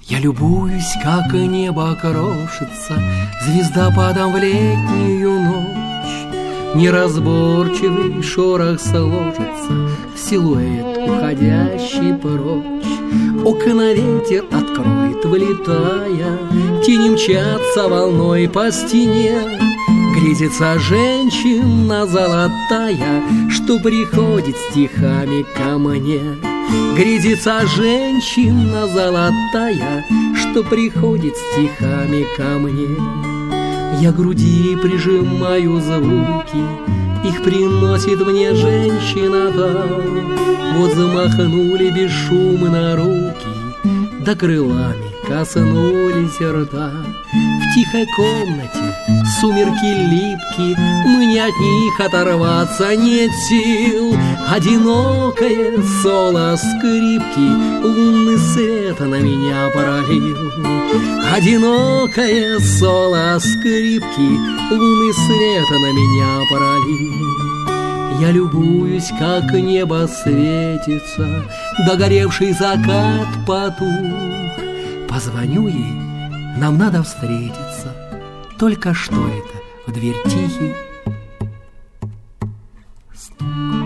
Я любуюсь, как небо крошится звездопадом в летнюю ночь. Неразборчивый шорох сложится в силуэт, уходящий прочь. Окна ветер откроет, влетая, тени мчатся волной по стене. Грезится женщина золотая, что приходит стихами ко мне. Грезится женщина золотая, что приходит стихами ко мне. Я к груди прижимаю звуки, их приносит мне женщина та. Вот замахнули бесшумно руки, да крылами коснулись рта. В тихой комнате сумерки липки, мне от них оторваться нет сил. Одинокое соло скрипки лунный свет на меня пролил. Одинокое соло скрипки лунный свет на меня пролил. Я любуюсь, как небо светится, догоревший закат потух. Позвоню ей, нам надо встретиться. Только что это в дверь тихий стук.